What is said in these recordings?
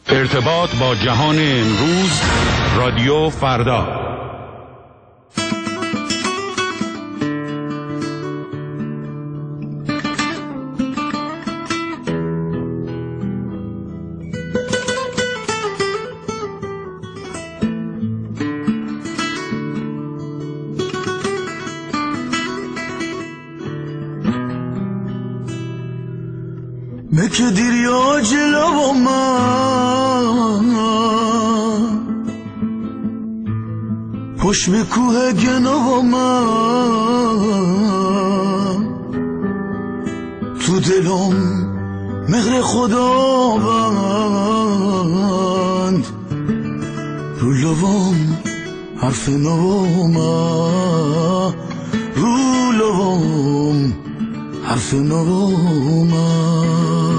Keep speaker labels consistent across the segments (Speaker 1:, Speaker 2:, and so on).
Speaker 1: ارتباط با جهان امروز، رادیو فردا.
Speaker 2: که دریا جلو من پشت به کوه گنو من تو دلم مهر خداوند رو لبم حرف نو من رو لبم حرف نو من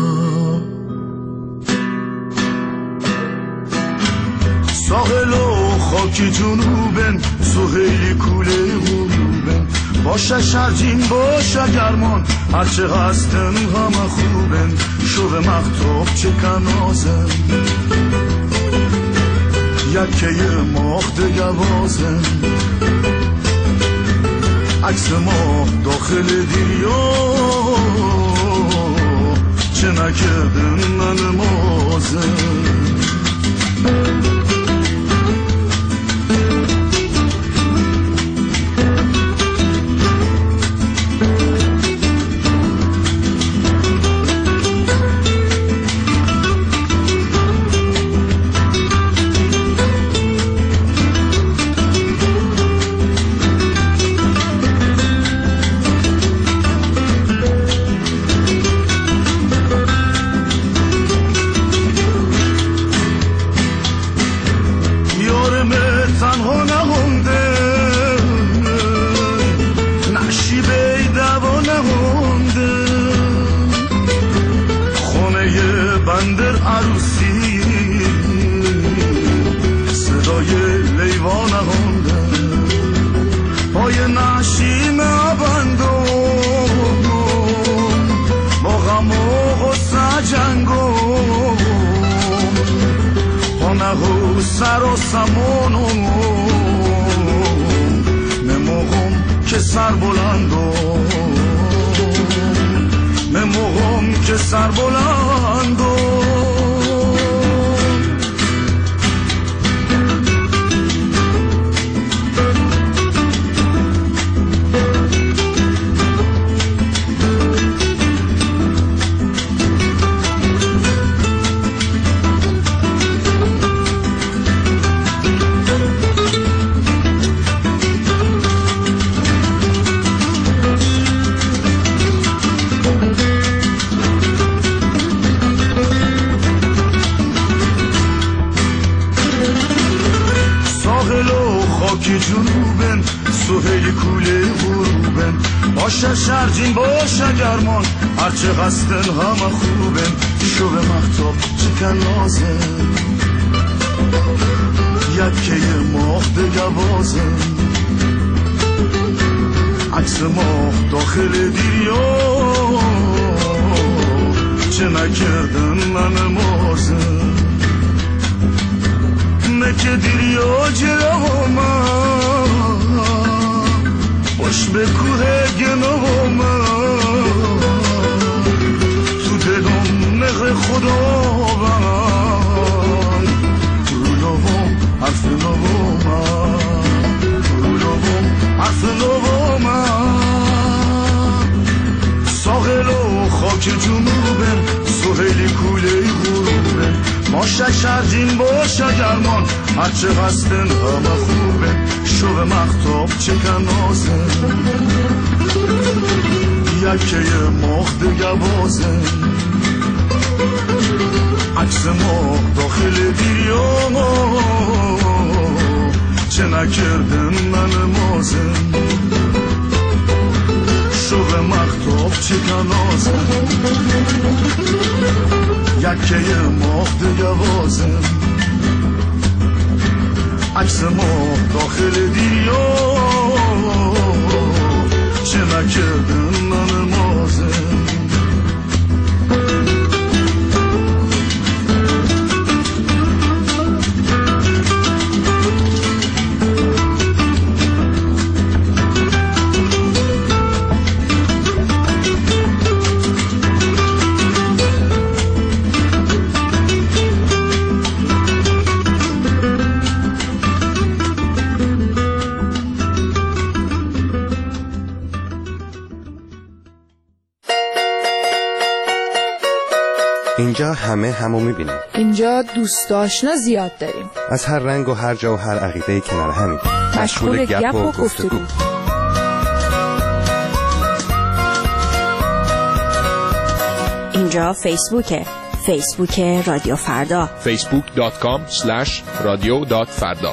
Speaker 2: ساحل و خاکی جنوبن سهیلی کوله غروبن باشه شرجین باشه گرمان هرچه هستن همه خوبن شو به مختوب چه کنازن یکه ماه دگوازن عکس ماه داخل دریا چه نکردن من مازن بندر عروسی صدای لیوان هنده پای نشیم بندم با غم و غصه جنگم خانه و سر و سمانم نموغم که سر بلندم نموغم که سر بلندم که جنوبن سهیل کوله غروبن باشه شرجین باشه گرمان هرچه قصدن همه خوبن شو به مختاب چکن نازن یکه ماه دگوازن عکس ماه داخل دریا چه نکردن من مازن که دریا جلو من پشت به کوه گنو من تو دلم مهر خداوند رو لبم حرف نو من رو لبم حرف نو من ساحل و خاک جنوبن سهیلی کوله غروبن باشه شرجین باشه گرمان هرچه هستن همه خوبه شو به مختاب چکن نازن یکه ماه دگوازن عکس ماه داخل دریا چه نکردن من مازن شو به مختاب چکن نازن یکه ماه دگوازن عکس ماه داخل دریا چه نکردن من مازن
Speaker 3: همه همو میبینیم.
Speaker 4: اینجا دوست آشنا زیاد داریم،
Speaker 3: از هر رنگ و هر جا و هر عقیده کنار همین،
Speaker 4: مشغول گپ و گفتگو.
Speaker 5: اینجا فیسبوک رادیو فردا،
Speaker 6: facebook.com/radio.farda.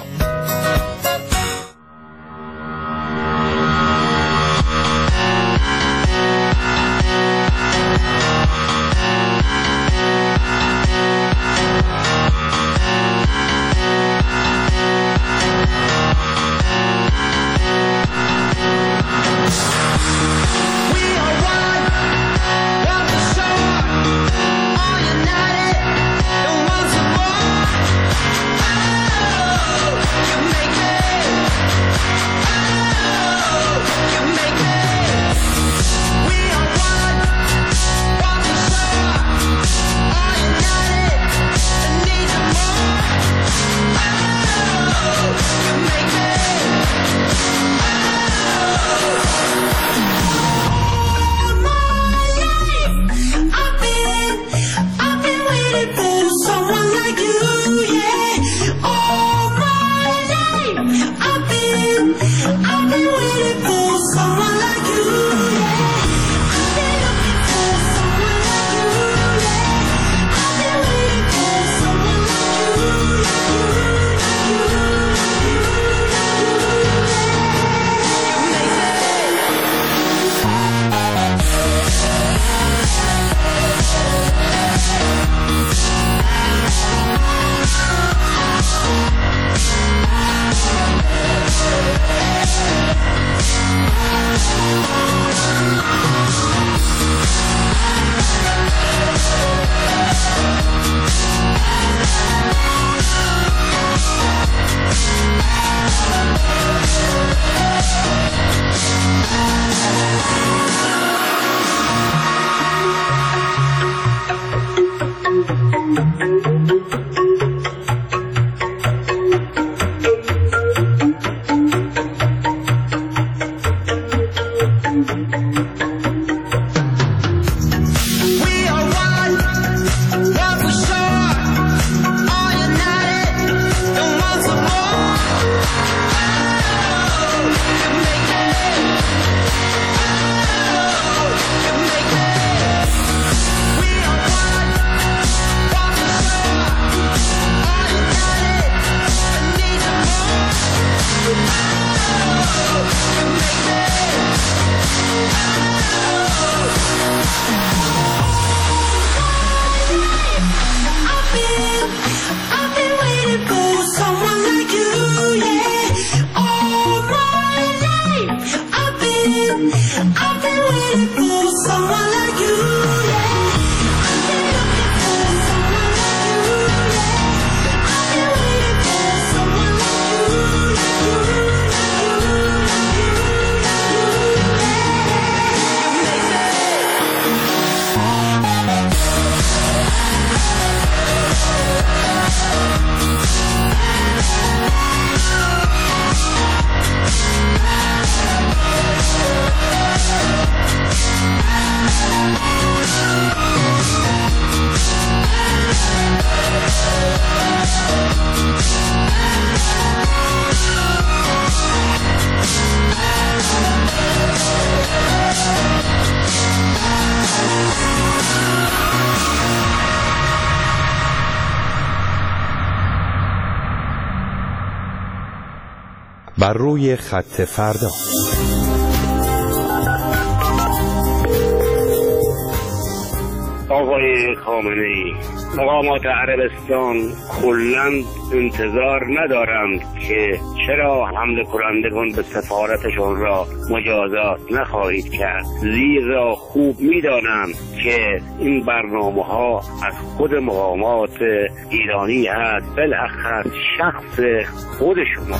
Speaker 1: بر روی خط فردا.
Speaker 7: آقای خامنه‌ای، مقامات عربستان کلاً انتظار ندارند که چرا حمله کنندگان به سفارتشان را مجازات نخواهید کرد، زیرا خوب می‌دانند که این برنامه‌ها از خود مقامات ایرانی است، بالاخص شخص خود شما.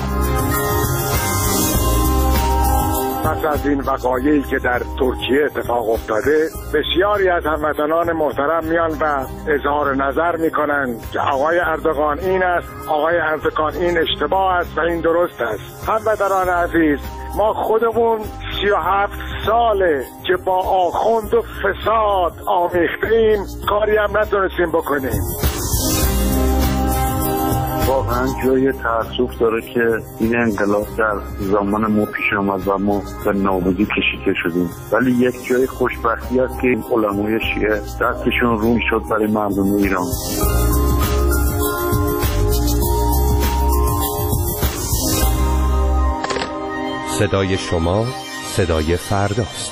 Speaker 8: پس از این وقایعی که در ترکیه اتفاق افتاده، بسیاری از هموطنان محترم میان و اظهار نظر میکنند که آقای اردوغان این است، آقای اردوغان این اشتباه است و این درست است. هموطنان عزیز، ما خودمون 37 ساله که با آخوند و فساد آمیختیم، کاری هم نتونستیم بکنیم.
Speaker 6: واقعا جای تأسف داره که این انقلاب در زمان ما پیش آمد و ما به نابودی کشیده شدیم، ولی یک جای خوشبختی است که علمای شیعه دستشون رو شد برای مردم ایران.
Speaker 3: صدای شما صدای فرداست.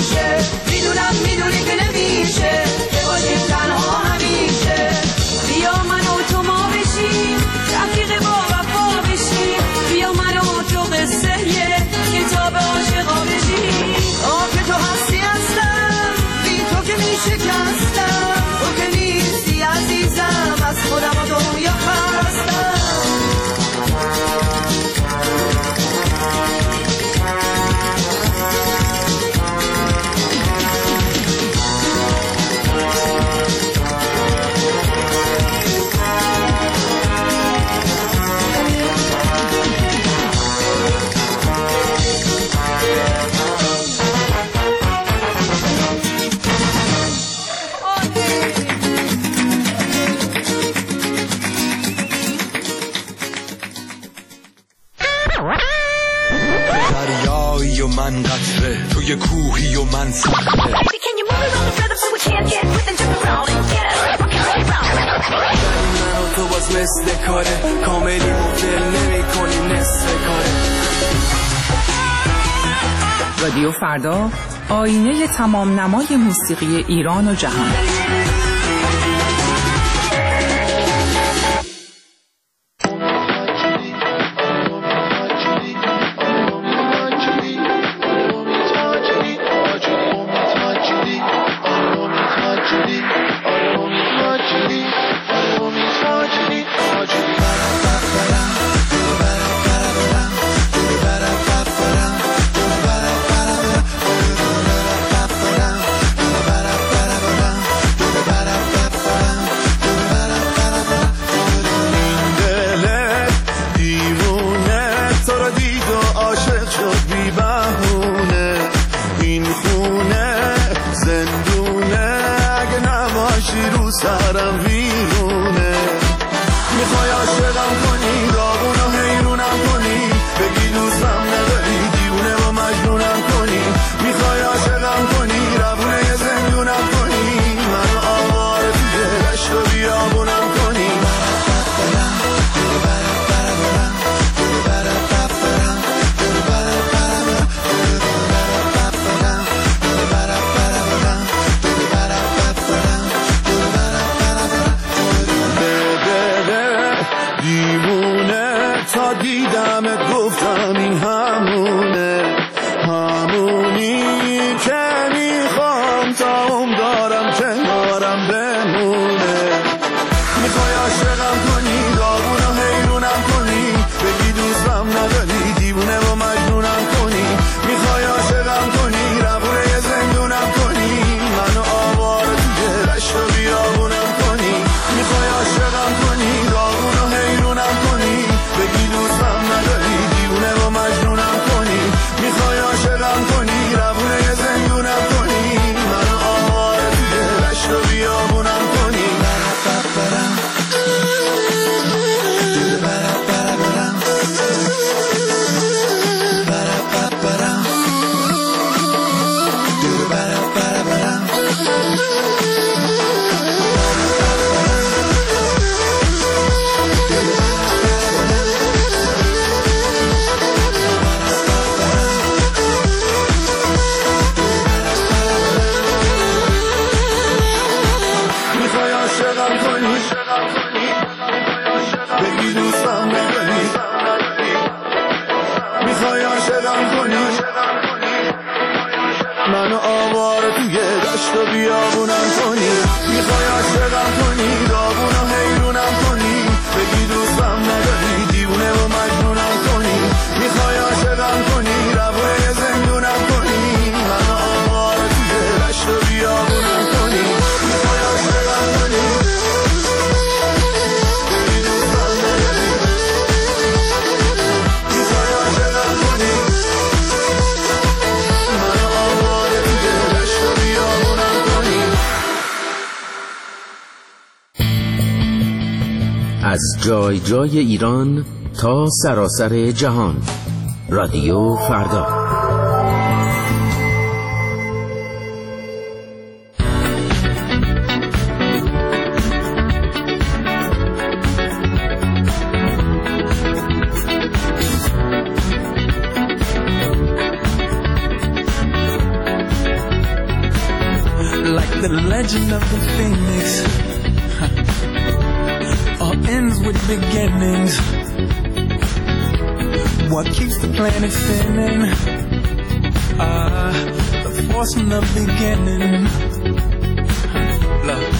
Speaker 9: میدونی که نمیشه که باشیم تنها همیشه. بیا من قطره، توی کوهی و من صخره. من و تو باز مثل کاره، کاملی مدل نمی کنی نصف کاره.
Speaker 10: رادیو فردا، آینه تمام نمای موسیقی ایران و جهان.
Speaker 2: منو آواره توی دشت و بیابونم کنی، میخوای عاشقم کنی، داغونم حیرونم کنی، بگی دوستم نداری، دیوونه و مجنونم کنی، میخوای عاشقم کنی، روای زندونم کنی، منو آواره توی دشت و بیابونم کنی، میخوای عاشقم کنی، بگی دوستم نداری، میخوای عاشقم کنی، منو آواره توی دشت و بیابونم کنی.
Speaker 11: از جای جای ایران تا سراسر جهان، رادیو فردا.
Speaker 9: Like the legend of the phoenix, all ends with beginnings. What keeps the planet spinning? The force from the beginning. Love.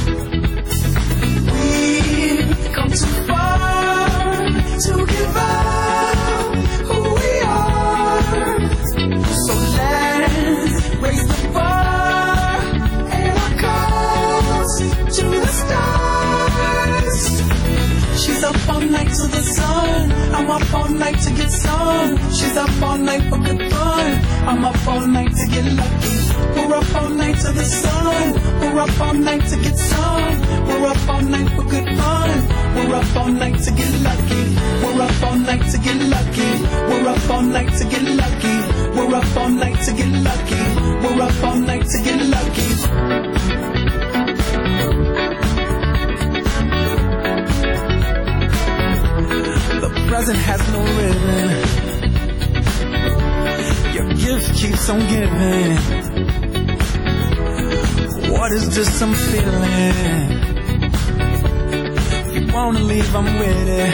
Speaker 9: We've come too far to give up who we are. So let's raise the bar and our cause to the stars. She's up all night to the sun, I'm up all night to get some. She's up all night for good fun, I'm up all night to get lucky. We're up all night to the sun, we're up all night to get some. We're up all night for good fun, we're up all night to get lucky. We're up all night to get lucky, we're up all night to get lucky. We're up up all night to get lucky. We're up all night to get lucky. The present has no ribbon. Your gift keeps on giving. What is this I'm feeling? If you wanna leave, I'm with it.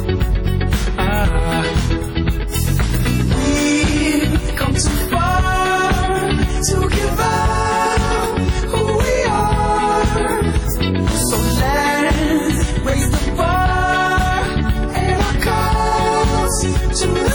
Speaker 9: We've come too far to give up who we are. So let's raise the bar and our calls to the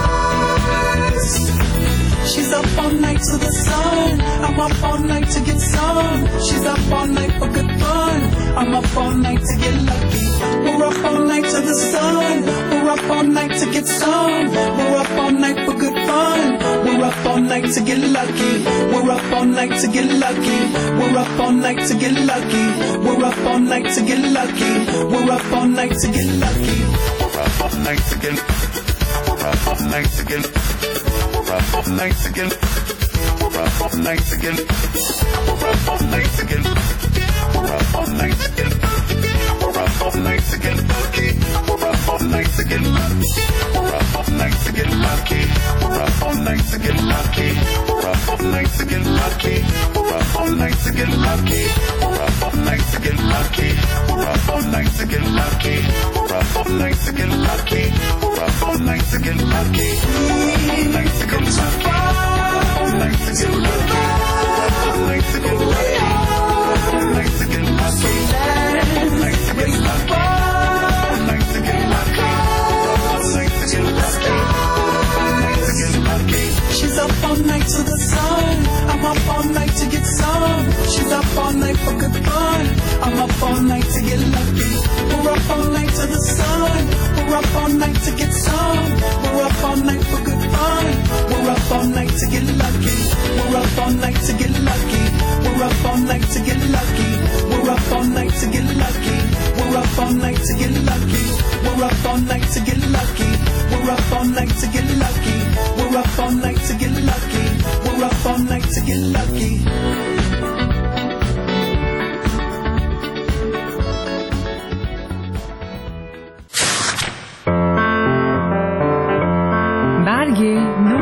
Speaker 9: stars. She's up all night to the sun. I'm up all night to get some. She's up all night for good fun. I'm up all night to get lucky. We're up all night to the sun. We're up all night to get some. We're up all night for good fun. We're up all night to get lucky. We're up all night to get lucky. We're up all night to get lucky. We're up all night to get lucky. We're up all night to get lucky.
Speaker 2: We're up all night to get. We're up all night to get. We're up all night to get. We're up all night to get. We're up all night to get. We're up all night to get. We're up all night to get lucky. We're up all night to get lucky. We're up all night to get lucky. We're up all night to get lucky. We're up all night to get lucky. We're up all night to get lucky. We're up all night to get lucky. We're up all night to get lucky. We're up all night to get lucky. We're up all night to get lucky. All night to get lucky. All night to get lucky. All night to get lucky. All night to get lucky. All night to get lucky. All night to get lucky. All night to get lucky. All night to get lucky.
Speaker 9: She's up all night to the sun. I'm up all night to get some. She's up all night for good fun. I'm up all night to get lucky. We're up all night to the sun. We're up all night to get some. We're up all night for good fun. We're up all night to get lucky. We're up all night to get lucky. We're up all night to get lucky. We're up all night to get lucky. We're up all night to get lucky. We're up all night to get lucky. We're up all night to get lucky. We're up all night to get lucky. We're up all night to get lucky.
Speaker 10: برگ نو.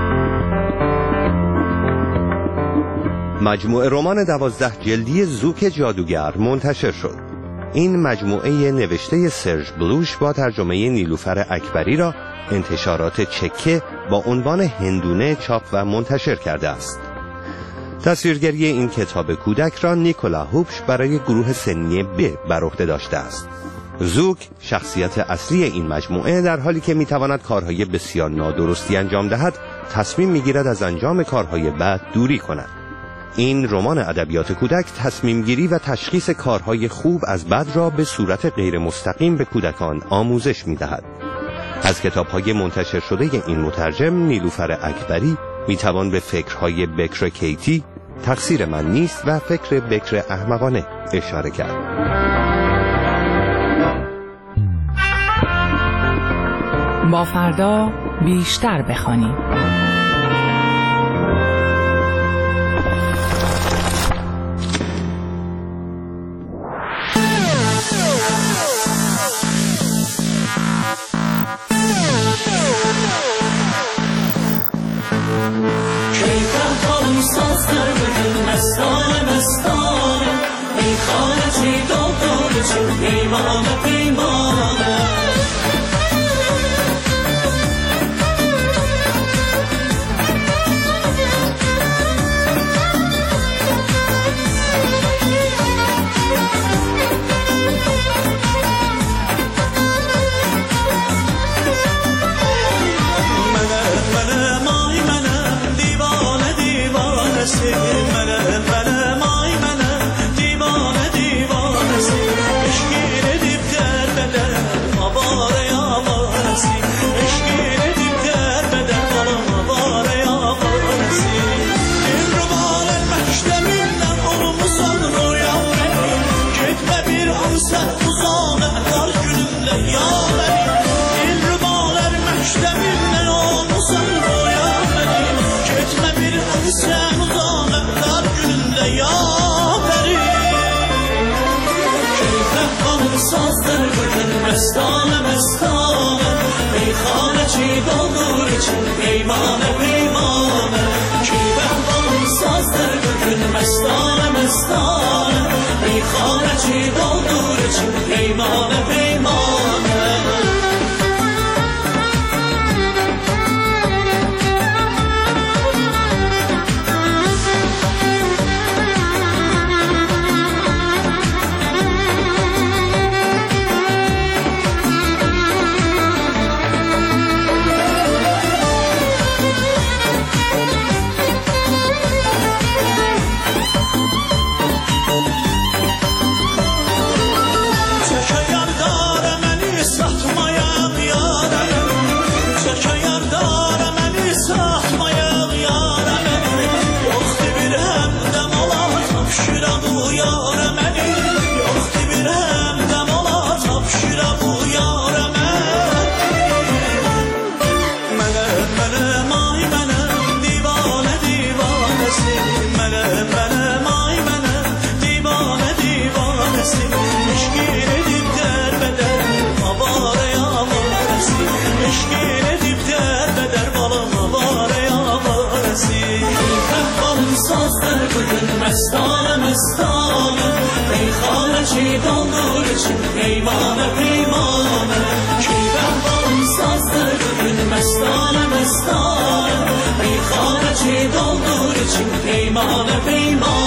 Speaker 3: مجموعه رمان 12 جلدی زوک جادوگر منتشر شد. این مجموعه نوشته سرژ بلوش با ترجمه نیلوفر اکبری را انتشارات چکه با عنوان هندونه چاپ و منتشر کرده است. تصویرگری این کتاب کودک را نیکولا هوبش برای گروه سنی ب بر عهده داشته است. زوک شخصیت اصلی این مجموعه در حالی که میتواند کارهای بسیار نادرستی انجام دهد، تصمیم میگیرد از انجام کارهای بد دوری کند. این رمان ادبیات کودک تصمیم گیری و تشخیص کارهای خوب از بد را به صورت غیر مستقیم به کودکان آموزش میدهد. از کتاب‌های منتشر شده این مترجم نیلوفر اکبری میتوان به فکرهای بکر کیتی، تقصیر من نیست و فکر بکر احمقانه اشاره کرد.
Speaker 10: با فردا بیشتر بخوانیم.
Speaker 9: سازdır bugün mestane mestane Meyxane çi doldur için peymane peymane Ki behbam sazdır bugün mestane mestane Meyxane çi doldur için peymane peymane Mestane mestane Meyxane çi doldur için peymane peymane Ki behbam sazdır bugün mestane mestane Meyxane çi doldur için peymane peymane